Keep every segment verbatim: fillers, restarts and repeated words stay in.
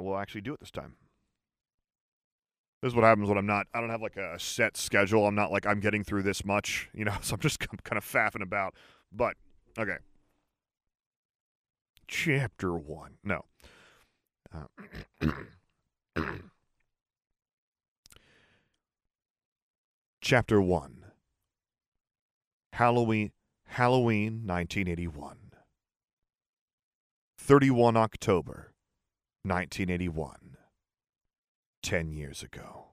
will actually do it this time. This is what happens when I'm not, I don't have like a set schedule. I'm not like I'm getting through this much, you know, so I'm just kind of faffing about. But, okay. Chapter one. No. Uh, Chapter one. Halloween, Halloween nineteen eighty-one. thirty-first October nineteen eighty-one. Ten years ago.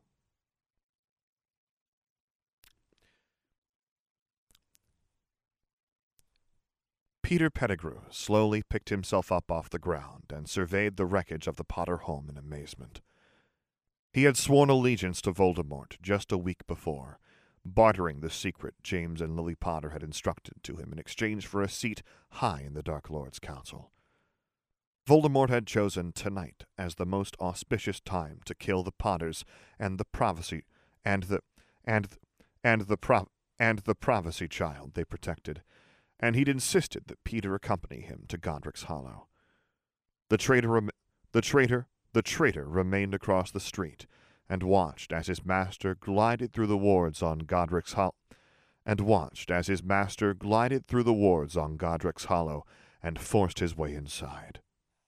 Peter Pettigrew slowly picked himself up off the ground and surveyed the wreckage of the Potter home in amazement. He had sworn allegiance to Voldemort just a week before, bartering the secret James and Lily Potter had instructed to him in exchange for a seat high in the Dark Lord's Council. Voldemort had chosen tonight as the most auspicious time to kill the Potters and the Prophecy and the and and the pro, and the Prophecy child they protected, and he'd insisted that Peter accompany him to Godric's Hollow. The traitor, rem- the traitor, the traitor remained across the street and watched as his master glided through the wards on Godric's Hollow, and watched as his master glided through the wards on Godric's Hollow and forced his way inside.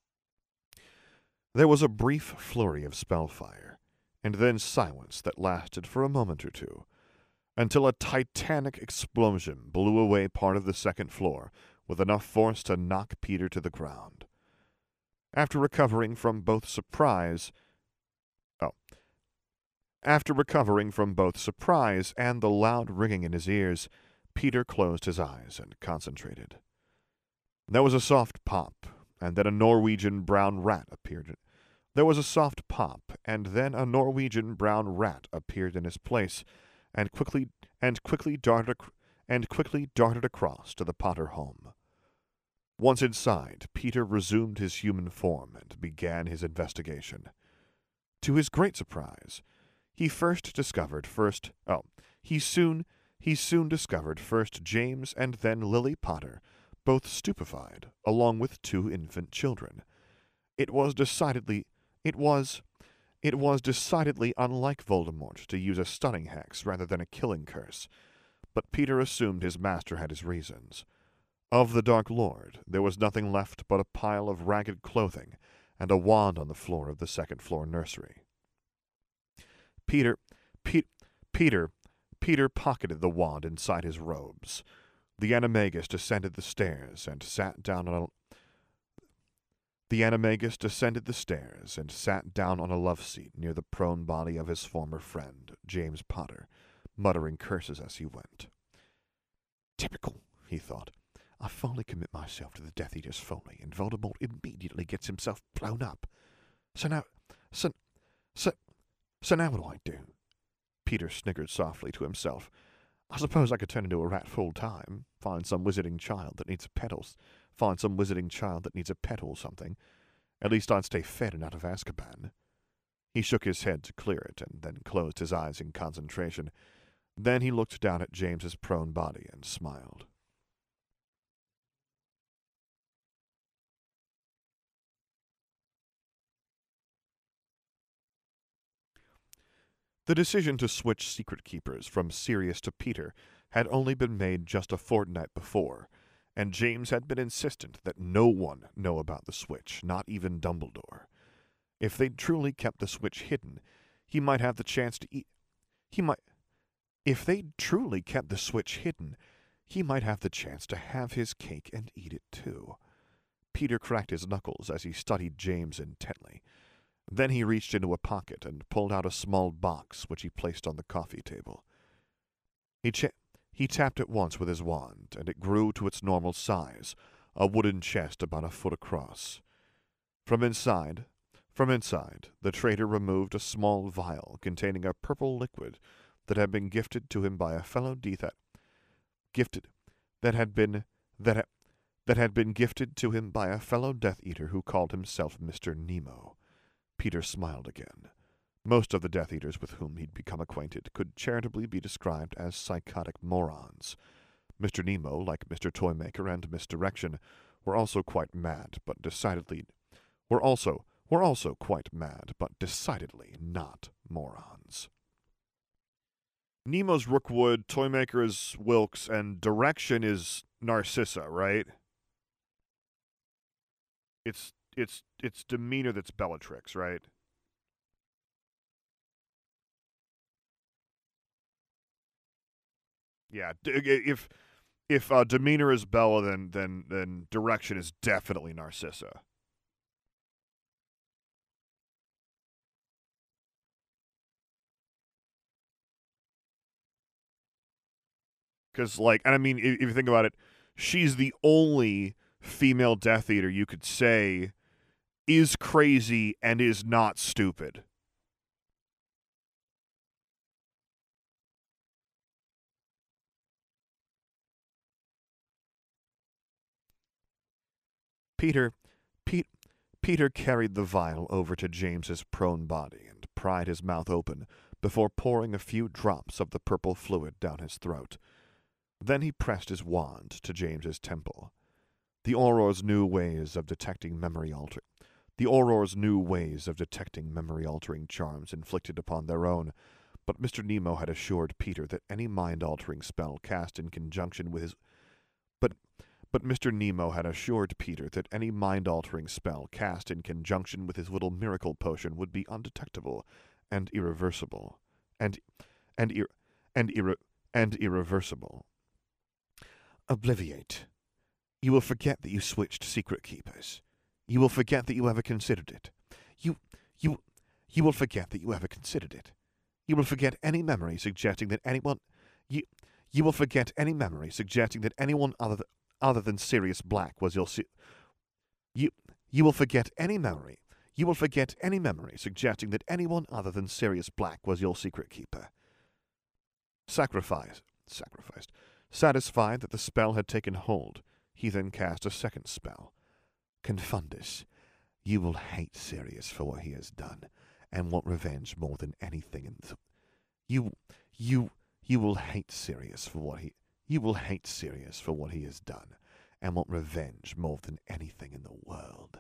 There was a brief flurry of spellfire, and then silence that lasted for a moment or two, until a titanic explosion blew away part of the second floor with enough force to knock Peter to the ground. After recovering from both surprise... Oh. After recovering from both surprise and the loud ringing in his ears, Peter closed his eyes and concentrated. There was a soft pop, and then a Norwegian brown rat appeared. There was a soft pop, and then a Norwegian brown rat appeared in his place, and quickly and quickly darted ac- and quickly darted across to the Potter home. Once inside, Peter resumed his human form and began his investigation. To his great surprise, he first discovered first oh he soon he soon discovered first James and then Lily Potter, both stupefied, along with two infant children. It was decidedly it was It was decidedly unlike Voldemort to use a stunning hex rather than a killing curse, but Peter assumed his master had his reasons. Of the Dark Lord, there was nothing left but a pile of ragged clothing and a wand on the floor of the second-floor nursery. Peter, Pe- Peter, Peter pocketed the wand inside his robes. The animagus descended the stairs and sat down on a The animagus descended the stairs and sat down on a love seat near the prone body of his former friend, James Potter, muttering curses as he went. Typical, he thought. I finally commit myself to the Death Eater's folly, and Voldemort immediately gets himself blown up. So now, so, so, so now what do I do? Peter sniggered softly to himself. I suppose I could turn into a rat full time, find some wizarding child that needs a pet or find some wizarding child that needs a pet or something. At least I'd stay fed and out of Azkaban. He shook his head to clear it, and then closed his eyes in concentration. Then he looked down at James's prone body and smiled. The decision to switch Secret Keepers from Sirius to Peter had only been made just a fortnight before, and James had been insistent that no one know about the switch, not even Dumbledore. If they'd truly kept the switch hidden, he might have the chance to eat... He might... If they'd truly kept the switch hidden, he might have the chance to have his cake and eat it too. Peter cracked his knuckles as he studied James intently. Then he reached into a pocket and pulled out a small box which he placed on the coffee table. He, cha- he tapped it once with his wand, and it grew to its normal size, a wooden chest about a foot across. From inside, from inside, the traitor removed a small vial containing a purple liquid that had been gifted to him by a fellow Death gifted that had been that ha- that had been gifted to him by a fellow Death Eater who called himself Mister Nemo. Peter smiled again. Most of the Death Eaters with whom he'd become acquainted could charitably be described as psychotic morons. Mister Nemo, like Mister Toymaker and Misdirection, were also quite mad, but decidedly were also were also quite mad, but decidedly not morons. Nemo's Rookwood, Toymaker is Wilkes, and Direction is Narcissa, right? It's it's it's Demeanor that's Bellatrix, right? Yeah, if if uh, Demeanor is Bella, then then then Direction is definitely Narcissa. Because, like, and I mean, if you think about it, she's the only female Death Eater you could say is crazy and is not stupid. Peter, Pete, Peter carried the vial over to James's prone body and pried his mouth open before pouring a few drops of the purple fluid down his throat. Then he pressed his wand to James's temple. The Auror's new ways of detecting memory alter the Auror's new ways of detecting memory-altering charms inflicted upon their own, but Mister Nemo had assured Peter that any mind-altering spell cast in conjunction with his but but Mister Nemo had assured Peter that any mind-altering spell cast in conjunction with his little miracle potion would be undetectable and irreversible, and and ir- and irre- and irreversible. Obliviate. You will forget that you switched Secret Keepers. You will forget that you ever considered it. You, you, you will forget that you ever considered it. You will forget any memory suggesting that anyone, you, you will forget any memory suggesting that anyone other than, other than Sirius Black was your, you, you will forget any memory, you will forget any memory suggesting that anyone other than Sirius Black was your secret keeper. Sacrifice, sacrificed. Satisfied that the spell had taken hold, he then cast a second spell. Confundus, you will hate Sirius for what he has done, and want revenge more than anything in the... You, you, you will hate Sirius for what he... You will hate Sirius for what he has done, and want revenge more than anything in the world.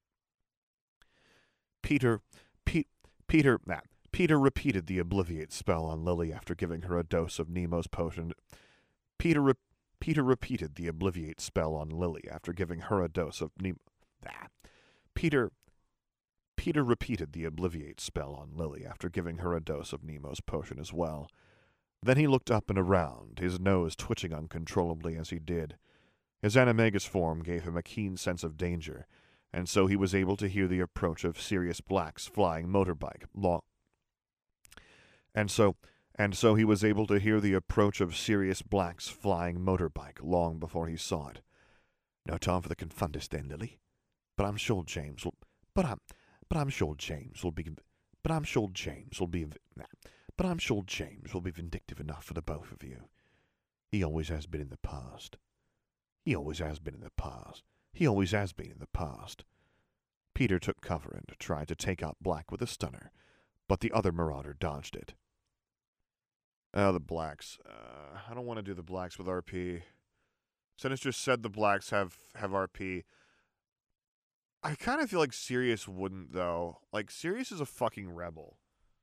Peter, Pe- Peter, nah, Peter repeated the Obliviate spell on Lily after giving her a dose of Nemo's potion... Peter, re- Peter repeated the Obliviate spell on Lily after giving her a dose of Nemo. Ah. Peter, Peter repeated the Obliviate spell on Lily after giving her a dose of Nemo's potion as well. Then he looked up and around, his nose twitching uncontrollably as he did. His animagus form gave him a keen sense of danger, and so he was able to hear the approach of Sirius Black's flying motorbike. Long, and so. And so he was able to hear the approach of Sirius Black's flying motorbike long before he saw it. No time for the Confundus then, Lily. But I'm sure James will. But I'm. But I'm sure James will be. But I'm sure James will be. But I'm sure James will be vindictive enough for the both of you. He always has been in the past. He always has been in the past. He always has been in the past. Peter took cover and tried to take out Black with a stunner, but the other marauder dodged it. Oh, the blacks. Uh, I don't want to do the blacks with R P. Sinister said the blacks have, have R P. I kind of feel like Sirius wouldn't, though. Like, Sirius is a fucking rebel.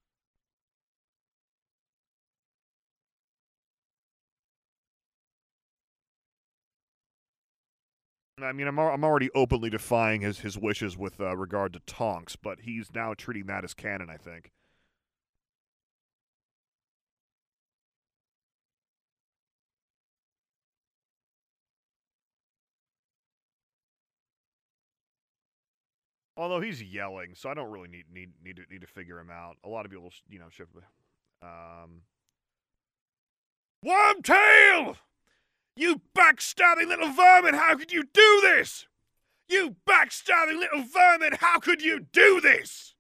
I mean, I'm I'm already openly defying his, his wishes with uh, regard to Tonks, but he's now treating that as canon, I think. Although he's yelling, so I don't really need need need to need to figure him out. A lot of people, you know, shift. Um, Wormtail! You backstabbing little vermin! How could you do this? You backstabbing little vermin! How could you do this?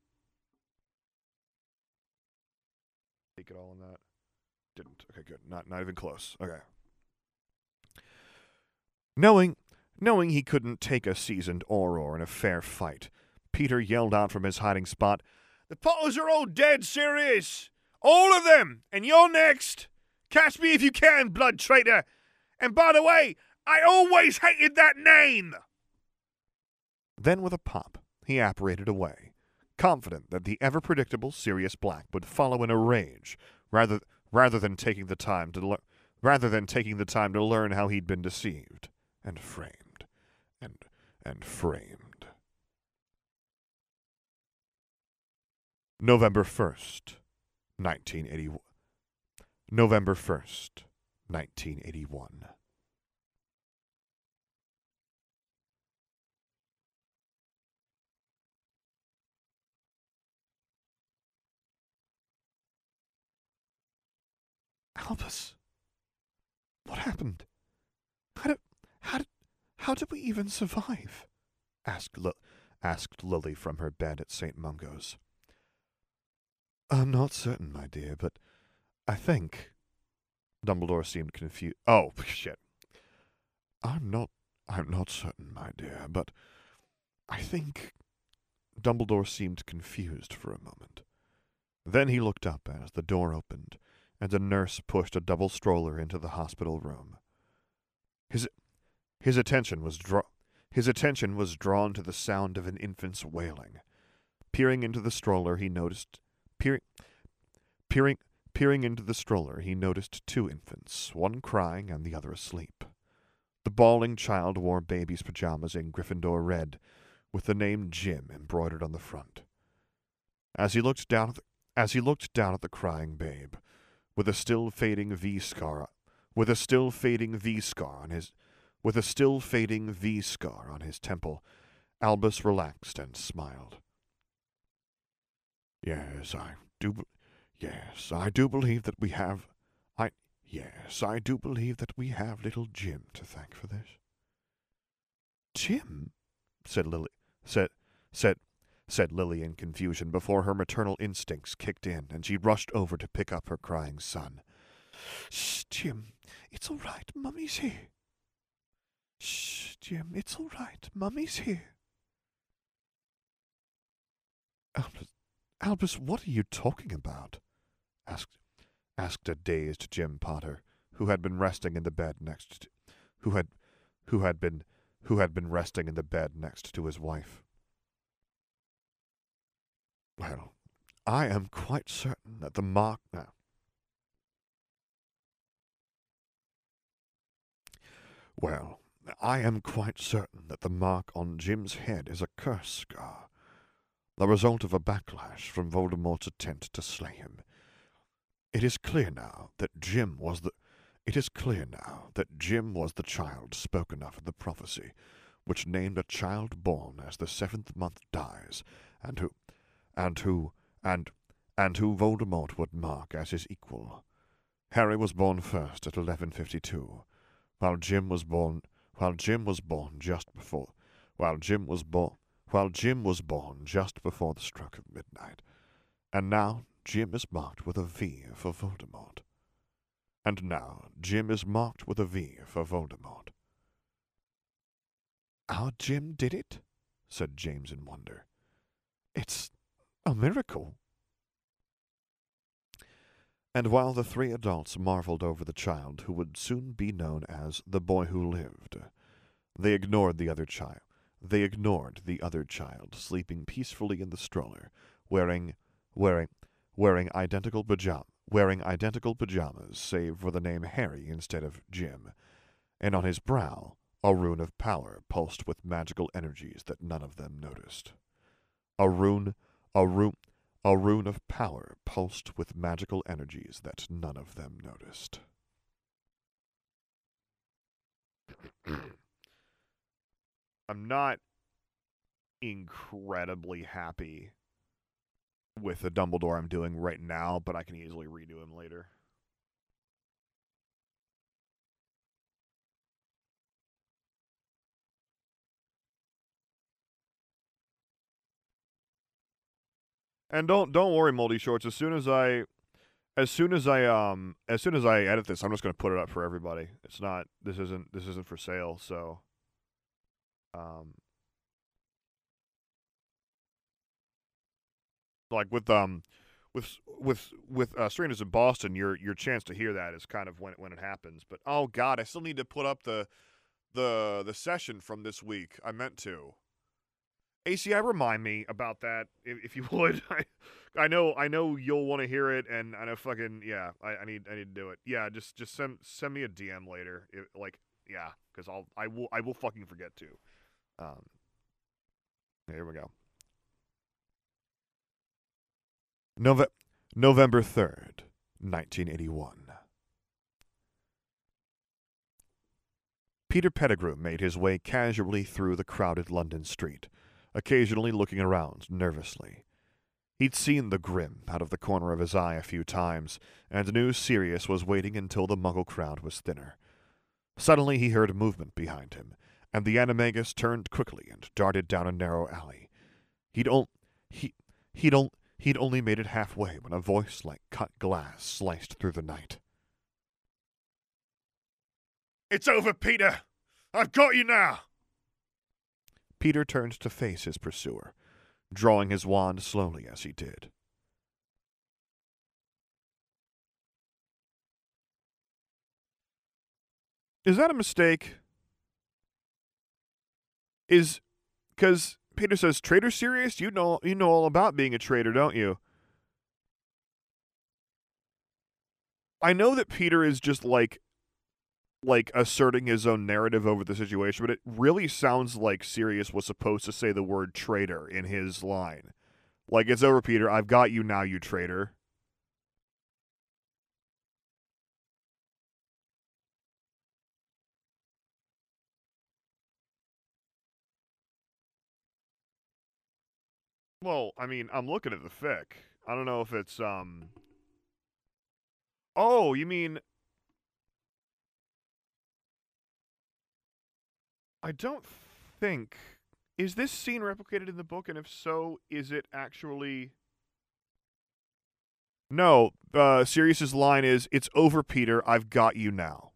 Take it all in that. Didn't. Okay, good. Not not even close. Okay. Knowing knowing he couldn't take a seasoned Auror in a fair fight, Peter yelled out from his hiding spot, "The Potters are all dead, Sirius! All of them! And you're next! Catch me if you can, blood traitor! And by the way, I always hated that name!" Then with a pop, he apparated away, confident that the ever-predictable Sirius Black would follow in a rage, rather rather than taking the time to learn rather than taking the time to learn how he'd been deceived and framed and and framed. November first, nineteen eighty-one. November first, nineteen eighty-one. Albus, what happened? How did, how did, how did we even survive? Asked, Li- asked Lily from her bed at Saint Mungo's. I'm not certain, my dear, but I think... Dumbledore seemed confused. Oh, shit. I'm not, I'm not certain, my dear, but I think... Dumbledore seemed confused for a moment. Then he looked up as the door opened, and a nurse pushed a double stroller into the hospital room. His, his attention was draw, his attention was drawn to the sound of an infant's wailing. Peering into the stroller, he noticed, peering, peering, peering into the stroller, he noticed two infants, one crying and the other asleep. The bawling child wore baby's pajamas in Gryffindor red, with the name Jim embroidered on the front. As he looked down at the, as he looked down at the crying babe, with a still fading V scar, with a still fading V scar on his, with a still fading V scar on his temple, Albus relaxed and smiled. Yes, I do. Yes, I do believe that we have. I yes, I do believe that we have little Jim to thank for this. Jim, said Lily. Said said. said Lily in confusion before her maternal instincts kicked in, and she rushed over to pick up her crying son. Shh, Jim, it's all right, Mummy's here. Shh, Jim, it's all right, Mummy's here. Albus, Albus, what are you talking about? asked asked a dazed Jim Potter, who had been resting in the bed next to, who had who had been who had been resting in the bed next to his wife. Well, I am quite certain that the mark now. Well, I am quite certain that the mark on Jim's head is a curse scar, the result of a backlash from Voldemort's attempt to slay him. It is clear now that Jim was the it is clear now that Jim was the child spoken of in the prophecy, which named a child born as the seventh month dies, and who and who and and who Voldemort would mark as his equal. Harry was born first at eleven fifty-two, while Jim was born while Jim was born just before while Jim was born while Jim was born just before the stroke of midnight. And now Jim is marked with a V for Voldemort. And now Jim is marked with a V for Voldemort. Our Jim did it? Said James in wonder. It's a miracle. And while the three adults marveled over the child who would soon be known as the boy who lived, they ignored the other child. They ignored the other child sleeping peacefully in the stroller, wearing, wearing, wearing identical pajama, wearing identical pajamas, save for the name Harry instead of Jim, and on his brow a rune of power pulsed with magical energies that none of them noticed. A rune, a rune, a rune of power pulsed with magical energies that none of them noticed. I'm not incredibly happy with the Dumbledore I'm doing right now, but I can easily redo him later. And don't don't worry, Moldy Shorts. As soon as I, as soon as I um, as soon as I edit this, I'm just gonna put it up for everybody. It's not. This isn't. This isn't for sale. So, um, like with um, with with with uh, Strangers in Boston, your your chance to hear that is kind of when it, when it happens. But oh god, I still need to put up the the the session from this week. I meant to. A C I, remind me about that if, if you would. I, I know, I know you'll want to hear it, and I know fucking yeah. I, I need, I need to do it. Yeah, just, just send, send me a D M later. If, like, yeah, because I'll, I will, I will fucking forget to. Um, here we go. Nove- November third, nineteen eighty-one. Peter Pettigrew made his way casually through the crowded London street, occasionally looking around nervously. He'd seen the grim out of the corner of his eye a few times, and knew Sirius was waiting until the Muggle crowd was thinner. Suddenly he heard movement behind him, and the Animagus turned quickly and darted down a narrow alley. He'd, on- he- he'd, on- he'd only made it halfway when a voice like cut glass sliced through the night. "It's over, Peter! I've got you now!" Peter turned to face his pursuer, drawing his wand slowly as he did. Is that a mistake? Is... Because Peter says, "Traitor Sirius? You know, you know all about being a traitor, don't you?" I know that Peter is just, like, like, asserting his own narrative over the situation, but it really sounds like Sirius was supposed to say the word traitor in his line. Like, "It's over, Peter. I've got you now, you traitor." Well, I mean, I'm looking at the fic. I don't know if it's, um... Oh, you mean... I don't think... Is this scene replicated in the book, and if so, is it actually... No, uh, Sirius's line is, "It's over, Peter, I've got you now."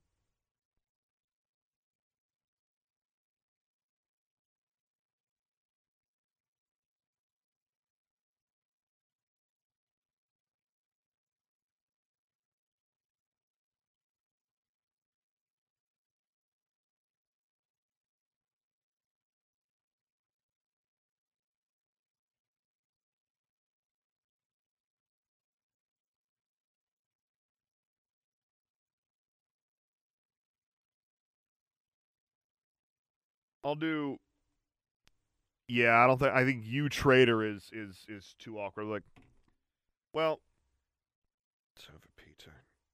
I'll do... Yeah, I don't think... I think "you traitor" is, is, is too awkward. Like, well... It's over, Peter.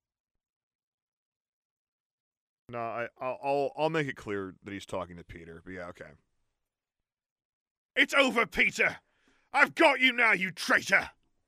No, I, I'll, I'll, I'll make it clear that he's talking to Peter, but yeah, okay. "It's over, Peter! I've got you now, you traitor!"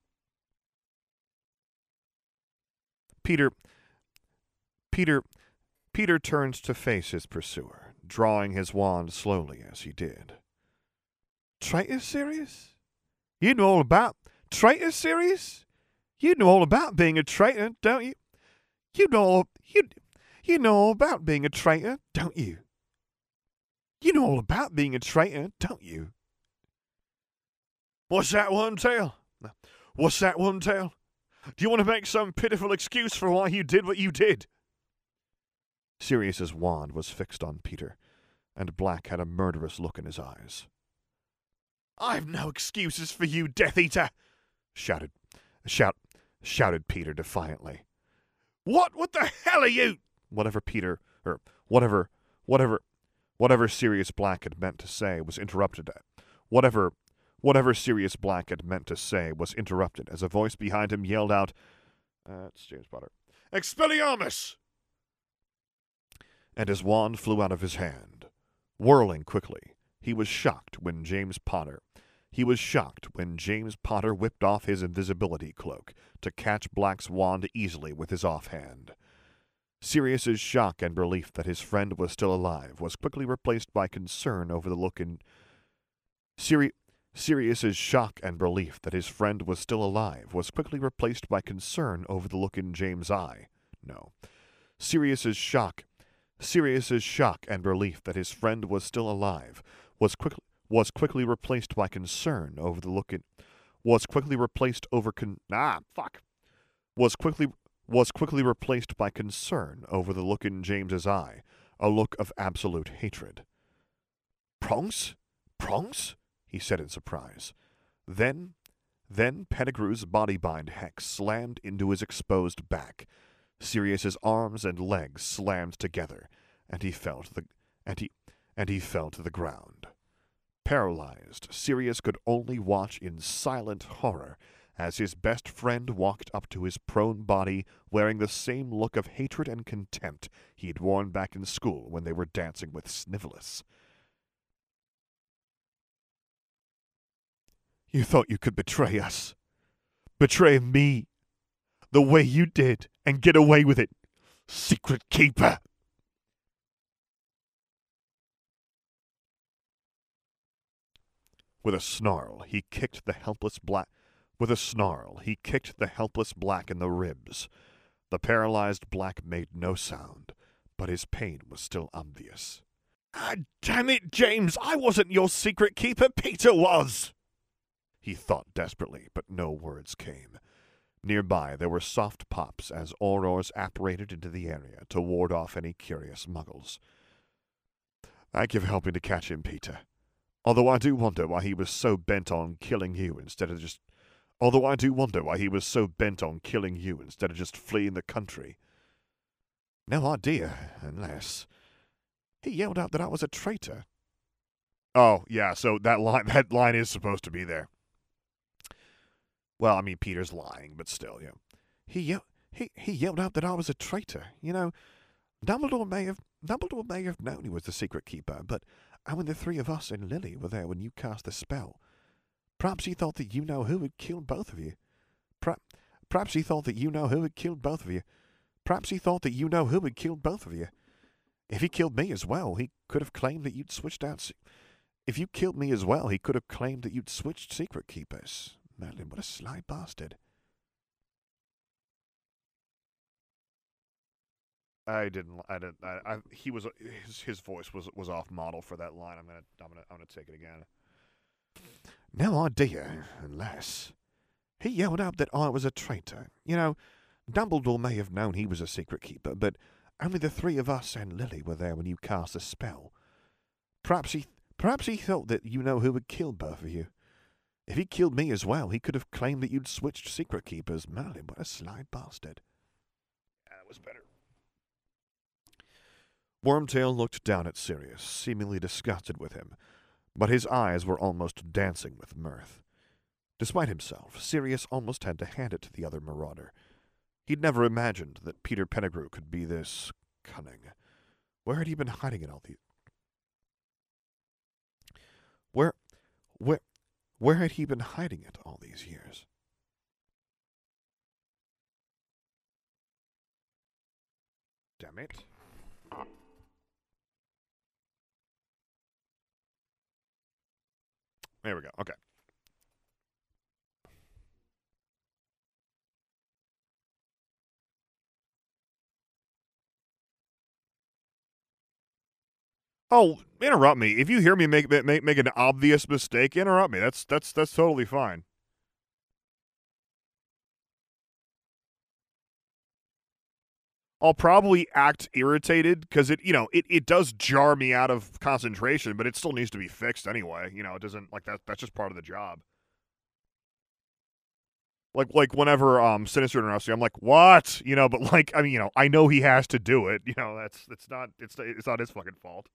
Peter... Peter... Peter turned to face his pursuer, drawing his wand slowly as he did. "Traitor, Sirius? You know all about... Traitor, Sirius? You know all about being a traitor, don't you? You know all... You, you know all about being a traitor, don't you? You know all about being a traitor, don't you?" What's that one tale? What's that one tale? Do you want to make some pitiful excuse for why you did what you did? Sirius's wand was fixed on Peter, and Black had a murderous look in his eyes. "I've no excuses for you, Death Eater!" shouted, shout, shouted Peter defiantly. What, what the hell are you? Whatever Peter, or whatever, whatever, whatever Sirius Black had meant to say was interrupted. Whatever, whatever Sirius Black had meant to say was interrupted as a voice behind him yelled out, uh, it's James Potter, "Expelliarmus!" And his wand flew out of his hand. Whirling quickly, he was shocked when James Potter, he was shocked when James Potter whipped off his invisibility cloak to catch Black's wand easily with his offhand. Sirius's shock and relief that his friend was still alive was quickly replaced by concern over the look in... Siri... Sirius's shock and relief that his friend was still alive was quickly replaced by concern over the look in James' eye. No. Sirius's shock... Sirius's shock and relief that his friend was still alive was quickly was quickly replaced by concern over the look in was quickly replaced over con ah fuck was quickly was quickly replaced by concern over the look in James's eye, a look of absolute hatred. "Prongs? Prongs?" he said in surprise. Then, then Pettigrew's body-bind hex slammed into his exposed back. Sirius's arms and legs slammed together, and he fell to the and he and he fell to the ground. Paralyzed, Sirius could only watch in silent horror as his best friend walked up to his prone body wearing the same look of hatred and contempt he'd worn back in school when they were dancing with Snivellus. You thought you could betray us. Betray me. The way you did, and get away with it. Secret Keeper. With a snarl, he kicked the helpless black... With a snarl, he kicked the helpless black in the ribs. The paralyzed black made no sound, but his pain was still obvious. Ah, damn it, James! I wasn't your secret keeper, Peter was! He thought desperately, but no words came. Nearby, there were soft pops as Aurors apparated into the area to ward off any curious muggles. Thank you for helping to catch him, Peter. Although I do wonder why he was so bent on killing you instead of just... Although I do wonder why he was so bent on killing you instead of just fleeing the country. No idea, unless... He yelled out that I was a traitor. Oh, yeah, so that line, that line is supposed to be there. Well, I mean, Peter's lying, but still, yeah. He, ye- he, he yelled out that I was a traitor. You know, Dumbledore may have Dumbledore may have known he was the secret keeper, but I mean, the three of us and Lily were there when you cast the spell. Perhaps he thought that you know who had killed both of you. Perhaps, perhaps he thought that you know who had killed both of you. Perhaps he thought that you know who had killed both of you. If he killed me as well, he could have claimed that you'd switched out... Se- if you killed me as well, he could have claimed that you'd switched secret keepers. Merlin, what a sly bastard. I didn't. I didn't. I, I, he was. His his voice was was off model for that line. I'm gonna. I'm gonna. I'm gonna take it again. No idea, unless he yelled out that I was a traitor. You know, Dumbledore may have known he was a secret keeper, but only the three of us and Lily were there when you cast the spell. Perhaps he. Perhaps he thought that you know who had killed both of you. If he killed me as well, he could have claimed that you'd switched secret keepers. Merlin, what a sly bastard. Yeah, that was better. Wormtail looked down at Sirius, seemingly disgusted with him, but his eyes were almost dancing with mirth. Despite himself, Sirius almost had to hand it to the other marauder. He'd never imagined that Peter Pettigrew could be this cunning. Where had he been hiding it all these... Where... Where... Where had he been hiding it all these years? Damn it. There we go. Okay. Oh, interrupt me. If you hear me make make make an obvious mistake, interrupt me. That's that's that's totally fine. I'll probably act irritated because it, you know, it, it does jar me out of concentration, but it still needs to be fixed anyway. You know, it doesn't like that. That's just part of the job. Like like whenever um Sinister interrupts me, I'm like, what? You know, but like I mean, you know, I know he has to do it. You know, that's it's not it's it's not his fucking fault.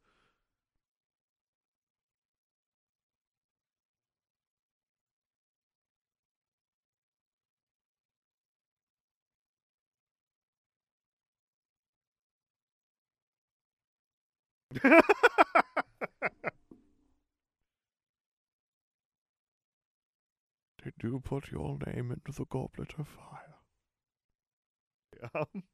Did you put your name into the goblet of fire? Um,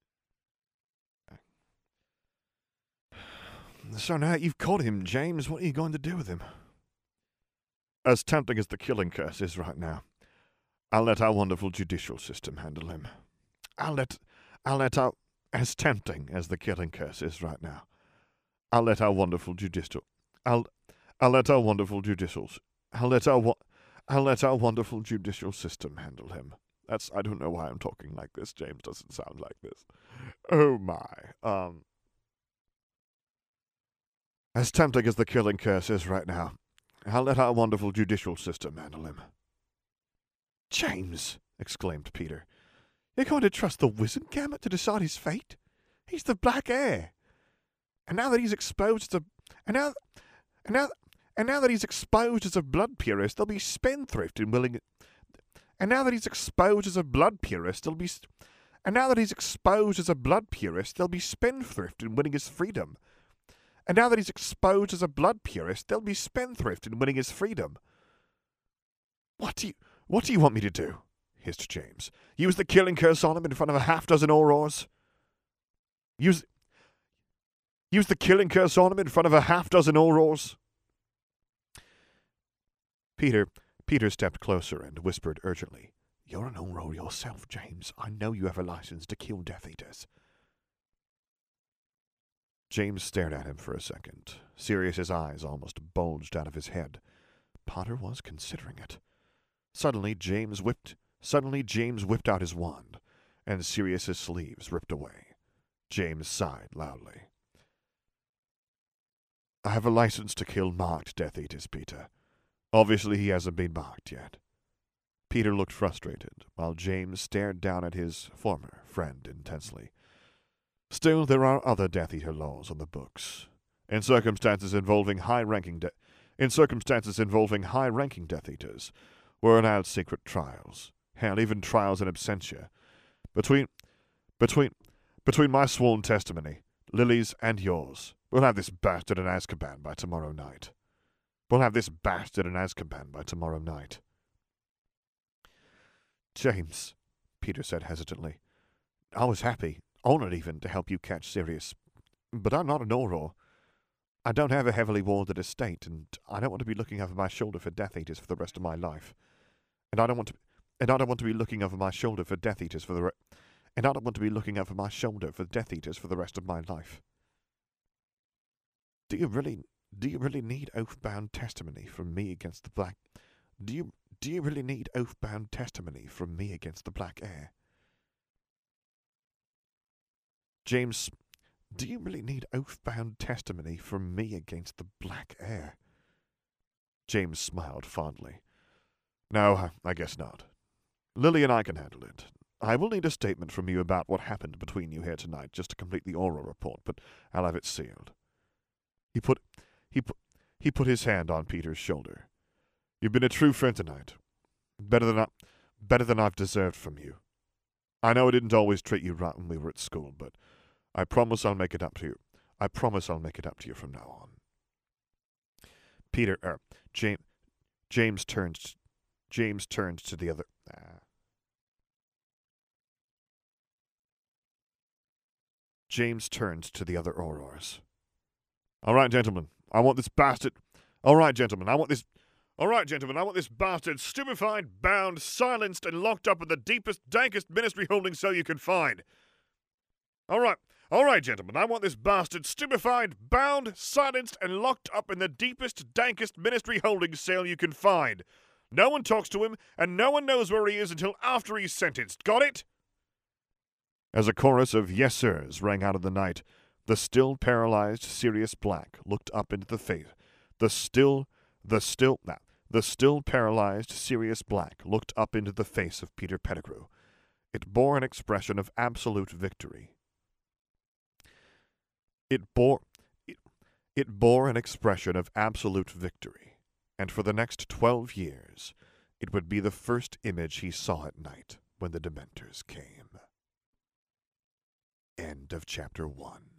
so now you've caught him, James. What are you going to do with him? As tempting as the killing curse is right now, I'll let our wonderful judicial system handle him. I'll let, I'll let our, as tempting as the killing curse is right now, I'll let our wonderful judicial, I'll, I'll let our wonderful judicials, I'll let our, I'll let our wonderful judicial system handle him. That's, I don't know why I'm talking like this. James doesn't sound like this. Oh my. Um. As tempting as the killing curse is right now, I'll let our wonderful judicial system handle him. James, exclaimed Peter, you're going to trust the Wizengamot to decide his fate? He's the Black Heir. And now that he's exposed as a... And now... And now... And now that he's exposed as a blood purist, they'll be spendthrift and willing... And now that he's exposed as a blood purist, they'll be... And now that he's exposed as a blood purist, they'll be spendthrift in winning his freedom. And now that he's exposed as a blood purist, they'll be spendthrift in winning his freedom. What do you... What do you want me to do? Hissed James. Use the killing curse on him in front of a half-dozen Aurors? Use... Use the killing curse on him in front of a half-dozen Aurors? Peter... Peter stepped closer and whispered urgently, You're an Auror yourself, James. I know you have a license to kill Death Eaters. James stared at him for a second. Sirius's eyes almost bulged out of his head. Potter was considering it. Suddenly James whipped suddenly James whipped out his wand, and Sirius's sleeves ripped away. James sighed loudly. I have a license to kill marked Death Eaters, Peter. Obviously he hasn't been marked yet. Peter looked frustrated, while James stared down at his former friend intensely. Still, there are other Death Eater laws on the books. In circumstances involving high-ranking de- in circumstances involving high-ranking Death Eaters, we're allowed secret trials. Hell, even trials in absentia. Between, between, between my sworn testimony, Lily's and yours, we'll have this bastard in Azkaban by tomorrow night. We'll have this bastard in Azkaban by tomorrow night. James, Peter said hesitantly, I was happy, honored even, to help you catch Sirius. But I'm not an Auror. I don't have a heavily warded estate, and I don't want to be looking over my shoulder for Death Eaters for the rest of my life. And I don't want to, and I don't want to be looking over my shoulder for Death Eaters for the, re- and I don't want to be looking over my shoulder for Death Eaters for the rest of my life. Do you really, do you really need oath-bound testimony from me against the Black? Do you, do you really need oath-bound testimony from me against the Black Heir? James, do you really need oath-bound testimony from me against the Black Heir? James smiled fondly. No, I guess not. Lily and I can handle it. I will need a statement from you about what happened between you here tonight, just to complete the oral report, but I'll have it sealed. He put, he put, he put his hand on Peter's shoulder. You've been a true friend tonight. Better than I, better than I've deserved from you. I know I didn't always treat you right when we were at school, but I promise I'll make it up to you. I promise I'll make it up to you from now on. Peter, er, James, James turned, James turned to the other. Ah. James turned to the other Aurors. All right, gentlemen, I want this bastard. All right, gentlemen, I want this. All right, gentlemen, I want this bastard stupefied, bound, silenced, and locked up in the deepest, dankest ministry holding cell you can find. All right, all right, gentlemen, I want this bastard stupefied, bound, silenced, and locked up in the deepest, dankest ministry holding cell you can find. No one talks to him, and no one knows where he is until after he's sentenced. Got it? As a chorus of yes sirs rang out of the night, the still paralyzed Sirius Black looked up into the face. The still, the still, nah, the still paralyzed Sirius Black looked up into the face of Peter Pettigrew. It bore an expression of absolute victory. It bore, it, it bore an expression of absolute victory, and for the next twelve years, it would be the first image he saw at night when the Dementors came. End of chapter one.